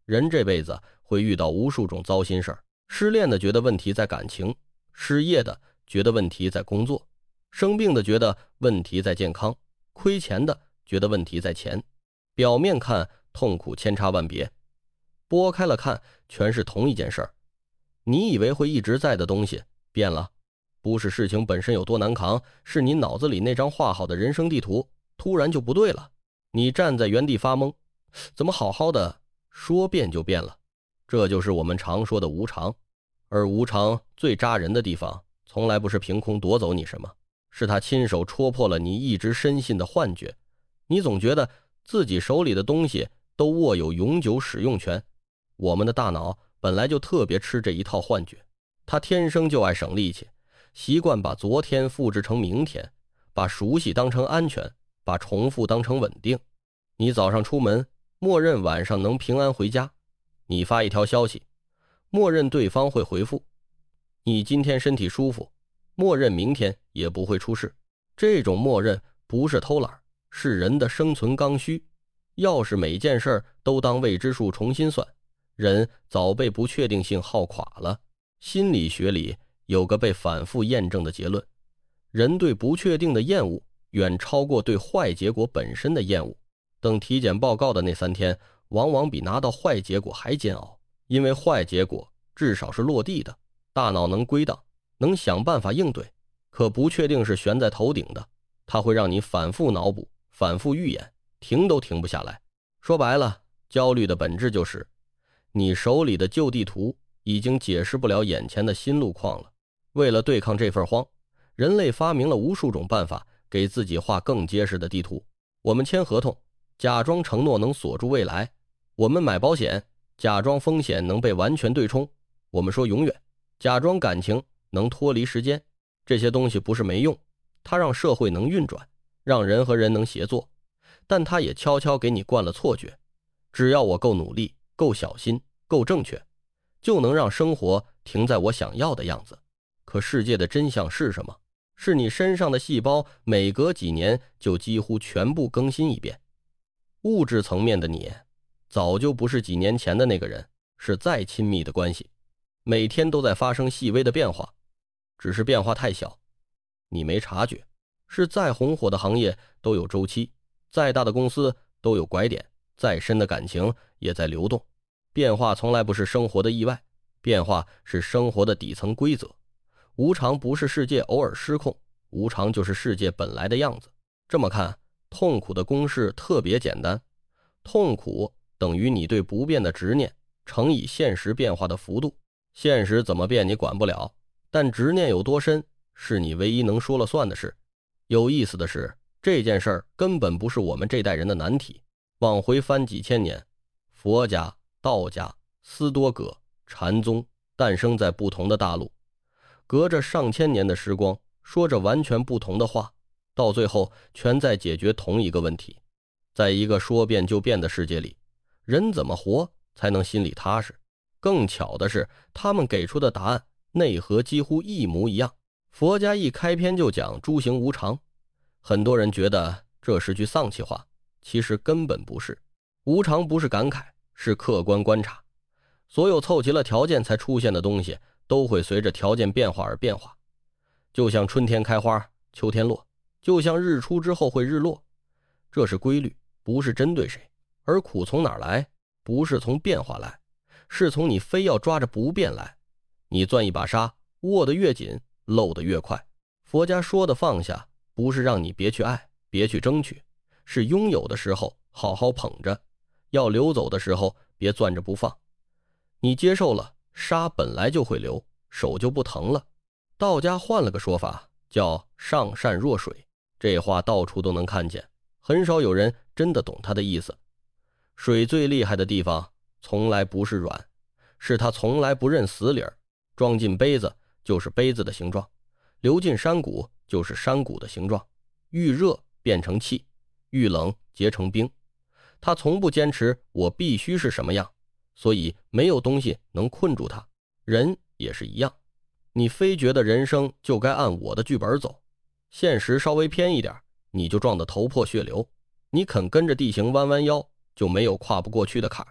人这辈子会遇到无数种糟心事儿，失恋的觉得问题在感情，失业的觉得问题在工作，生病的觉得问题在健康，亏钱的觉得问题在钱。表面看痛苦千差万别，拨开了看全是同一件事儿。你以为会一直在的东西变了，不是事情本身有多难扛，是你脑子里那张画好的人生地图突然就不对了。你站在原地发懵，怎么好好的说变就变了？这就是我们常说的无常。而无常最扎人的地方，从来不是凭空夺走你什么，是他亲手戳破了你一直深信的幻觉。你总觉得自己手里的东西都握有永久使用权。我们的大脑本来就特别吃这一套幻觉，它天生就爱省力气，习惯把昨天复制成明天，把熟悉当成安全，把重复当成稳定。你早上出门，默认晚上能平安回家；你发一条消息，默认对方会回复；你今天身体舒服，默认明天也不会出事。这种默认不是偷懒，是人的生存刚需。要是每件事都当未知数重新算，人早被不确定性耗垮了。心理学里有个被反复验证的结论，人对不确定的厌恶远超过对坏结果本身的厌恶。等体检报告的那3天，往往比拿到坏结果还煎熬，因为坏结果至少是落地的，大脑能归档，能想办法应对。可不确定是悬在头顶的，它会让你反复脑补，反复预演，停都停不下来。说白了，焦虑的本质就是你手里的旧地图已经解释不了眼前的新路况了。为了对抗这份慌，人类发明了无数种办法给自己画更结实的地图。我们签合同，假装承诺能锁住未来；我们买保险，假装风险能被完全对冲；我们说永远，假装感情能脱离时间。这些东西不是没用，它让社会能运转，让人和人能协作，但它也悄悄给你灌了错觉。只要我够努力，够小心，够正确，就能让生活停在我想要的样子。可世界的真相是什么？是你身上的细胞每隔几年就几乎全部更新一遍。物质层面的你早就不是几年前的那个人，是再亲密的关系，每天都在发生细微的变化，只是变化太小，你没察觉。是再红火的行业都有周期，再大的公司都有拐点，再深的感情也在流动。变化从来不是生活的意外，变化是生活的底层规则。无常不是世界偶尔失控，无常就是世界本来的样子。这么看，痛苦的公式特别简单，痛苦等于你对不变的执念乘以现实变化的幅度。现实怎么变你管不了，但执念有多深是你唯一能说了算的事。有意思的是，这件事儿根本不是我们这代人的难题。往回翻几千年，佛家、道家、斯多葛、禅宗诞生在不同的大陆，隔着上千年的时光，说着完全不同的话，到最后全在解决同一个问题。在一个说变就变的世界里，人怎么活才能心里踏实？更巧的是，他们给出的答案内核几乎一模一样。佛家一开篇就讲诸行无常，很多人觉得这是句丧气话，其实根本不是。无常不是感慨，是客观观察。所有凑齐了条件才出现的东西，都会随着条件变化而变化。就像春天开花，秋天落，就像日出之后会日落，这是规律，不是针对谁。而苦从哪儿来？不是从变化来，是从你非要抓着不变来。你攥一把沙，握得越紧，漏得越快。佛家说的放下，不是让你别去爱，别去争取，是拥有的时候好好捧着，要流走的时候别攥着不放。你接受了，沙本来就会流，手就不疼了。道家换了个说法，叫上善若水，这话到处都能看见，很少有人真的懂它的意思。水最厉害的地方从来不是软，是它从来不认死理儿。装进杯子就是杯子的形状，流进山谷就是山谷的形状，遇热变成气，遇冷结成冰。它从不坚持我必须是什么样，所以没有东西能困住它。人也是一样，你非觉得人生就该按我的剧本走，现实稍微偏一点，你就撞得头破血流。你肯跟着地形弯弯腰，就没有跨不过去的坎儿。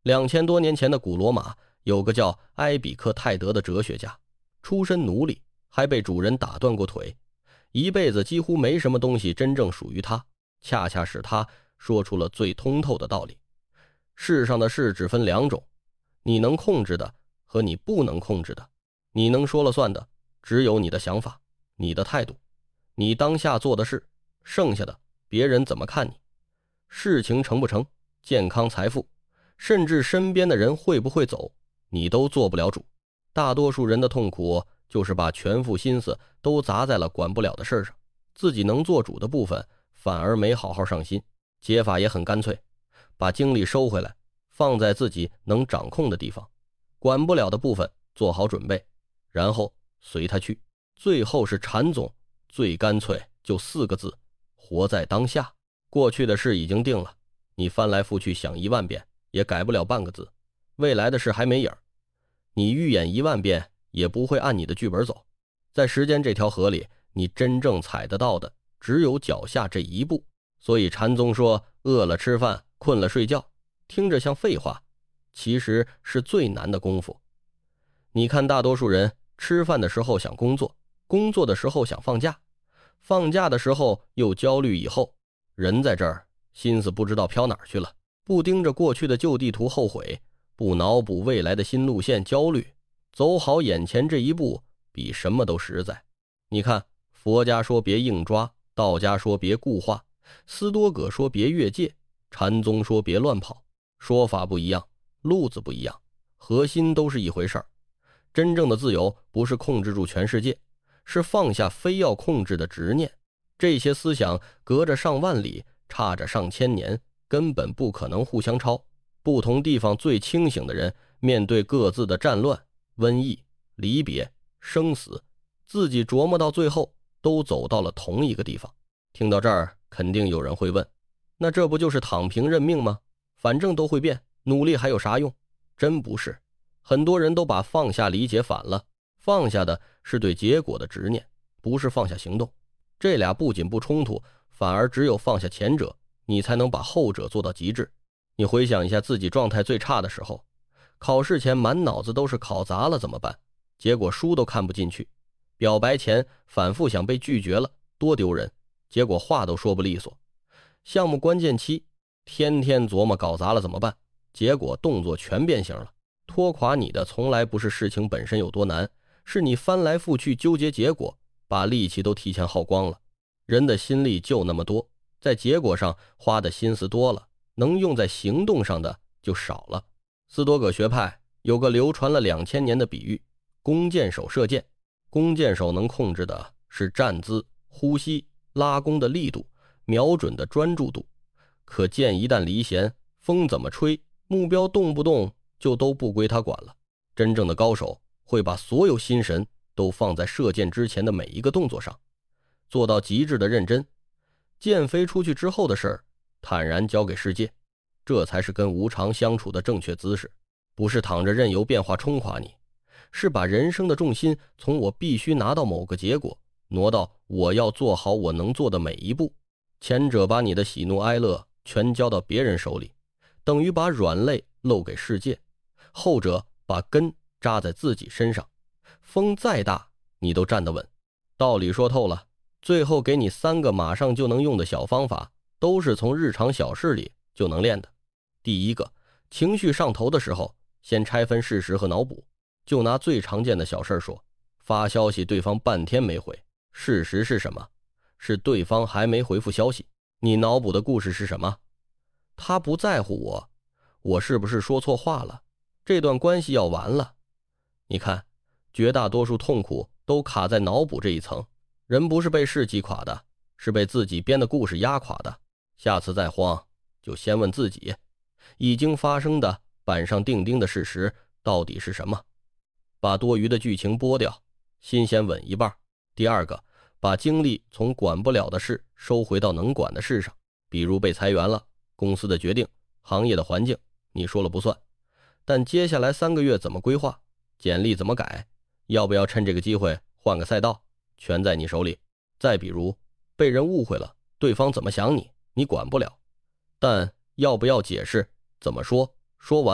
2000多年前的古罗马有个叫埃比克泰德的哲学家，出身奴隶，还被主人打断过腿，一辈子几乎没什么东西真正属于他，恰恰是他说出了最通透的道理。世上的事只分两种，你能控制的和你不能控制的。你能说了算的只有你的想法，你的态度，你当下做的事，剩下的别人怎么看你。事情成不成，健康财富，甚至身边的人会不会走，你都做不了主。大多数人的痛苦就是把全副心思都砸在了管不了的事上，自己能做主的部分反而没好好上心。解法也很干脆，把精力收回来，放在自己能掌控的地方，管不了的部分做好准备，然后随他去。最后是禅宗最干脆，就4个字：活在当下。过去的事已经定了，你翻来覆去想1万遍也改不了半个字，未来的事还没影儿，你预演1万遍也不会按你的剧本走。在时间这条河里，你真正踩得到的只有脚下这一步。所以禅宗说饿了吃饭，困了睡觉，听着像废话，其实是最难的功夫。你看大多数人吃饭的时候想工作，工作的时候想放假，放假的时候又焦虑以后，人在这儿心思不知道飘哪儿去了，不盯着过去的旧地图后悔，不脑补未来的新路线焦虑，走好眼前这一步比什么都实在。你看佛家说别硬抓，道家说别固化，斯多葛说别越界，禅宗说别乱跑。说法不一样，路子不一样，核心都是一回事儿。真正的自由不是控制住全世界，是放下非要控制的执念。这些思想隔着上万里，差着上千年，根本不可能互相超。不同地方最清醒的人，面对各自的战乱、瘟疫、离别、生死，自己琢磨到最后都走到了同一个地方。听到这儿，肯定有人会问，那这不就是躺平认命吗？反正都会变，努力还有啥用？真不是，很多人都把放下理解反了，放下的是对结果的执念，不是放下行动。这俩不仅不冲突，反而只有放下前者，你才能把后者做到极致。你回想一下自己状态最差的时候，考试前满脑子都是考砸了怎么办，结果书都看不进去，表白前反复想被拒绝了多丢人，结果话都说不利索，项目关键期天天琢磨搞砸了怎么办，结果动作全变形了。拖垮你的从来不是事情本身有多难，是你翻来覆去纠结结果，把力气都提前耗光了。人的心力就那么多，在结果上花的心思多了，能用在行动上的就少了。斯多葛学派有个流传了2000年的比喻，弓箭手射箭。弓箭手能控制的是站姿、呼吸、拉弓的力度、瞄准的专注度，可箭一旦离弦，风怎么吹，目标动不动就都不归他管了。真正的高手会把所有心神都放在射箭之前的每一个动作上，做到极致的认真。箭飞出去之后的事儿，坦然交给世界，这才是跟无常相处的正确姿势。不是躺着任由变化冲垮你，是把人生的重心从我必须拿到某个结果，挪到我要做好我能做的每一步。前者把你的喜怒哀乐全交到别人手里，等于把软肋漏给世界；后者把根扎在自己身上，风再大你都站得稳。道理说透了，最后给你3个马上就能用的小方法，都是从日常小事里就能练的。第一个，情绪上头的时候，先拆分事实和脑补。就拿最常见的小事说，发消息对方半天没回，事实是什么？是对方还没回复消息。你脑补的故事是什么？他不在乎我，我是不是说错话了？这段关系要完了。你看，绝大多数痛苦都卡在脑补这一层。人不是被事击垮的，是被自己编的故事压垮的。下次再慌，就先问自己，已经发生的板上钉钉的事实到底是什么？把多余的剧情剥掉，心先稳一半。第二个，把精力从管不了的事收回到能管的事上，比如被裁员了，公司的决定，行业的环境，你说了不算。但接下来3个月怎么规划，简历怎么改，要不要趁这个机会换个赛道，全在你手里。再比如被人误会了，对方怎么想你，你管不了，但要不要解释，怎么说，说完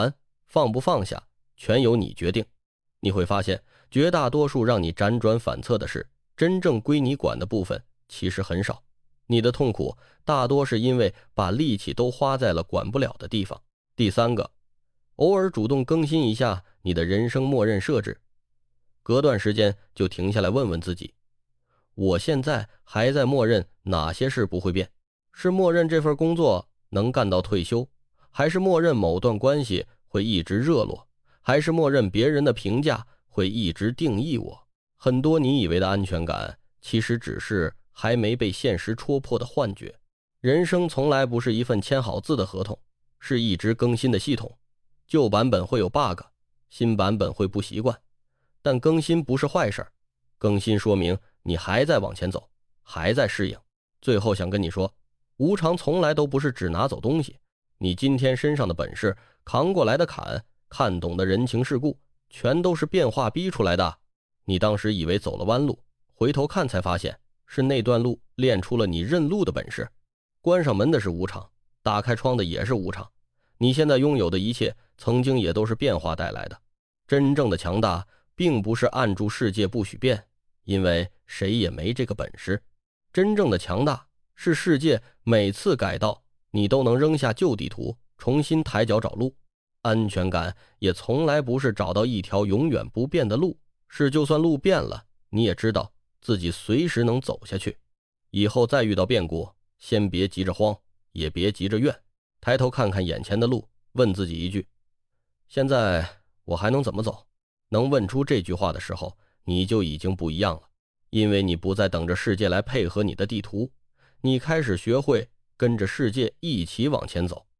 放不放下全由你决定。你会发现，绝大多数让你辗转反侧的事，真正归你管的部分其实很少。你的痛苦大多是因为把力气都花在了管不了的地方。第三个，偶尔主动更新一下你的人生默认设置，隔段时间就停下来问问自己，我现在还在默认哪些事不会变？是默认这份工作能干到退休，还是默认某段关系会一直热络，还是默认别人的评价会一直定义我？很多你以为的安全感，其实只是还没被现实戳破的幻觉。人生从来不是一份签好字的合同，是一直更新的系统。旧版本会有 bug， 新版本会不习惯，但更新不是坏事，更新说明你还在往前走，还在适应。最后想跟你说，无常从来都不是只拿走东西，你今天身上的本事，扛过来的坎，看懂的人情世故，全都是变化逼出来的。你当时以为走了弯路，回头看才发现，是那段路练出了你认路的本事。关上门的是无常，打开窗的也是无常。你现在拥有的一切，曾经也都是变化带来的。真正的强大，并不是按住世界不许变，因为谁也没这个本事。真正的强大，是世界每次改道，你都能扔下旧地图，重新抬脚找路。安全感也从来不是找到一条永远不变的路，是就算路变了，你也知道自己随时能走下去。以后再遇到变故，先别急着慌，也别急着怨，抬头看看眼前的路，问自己一句，现在我还能怎么走？能问出这句话的时候，你就已经不一样了，因为你不再等着世界来配合你的地图，你开始学会跟着世界一起往前走。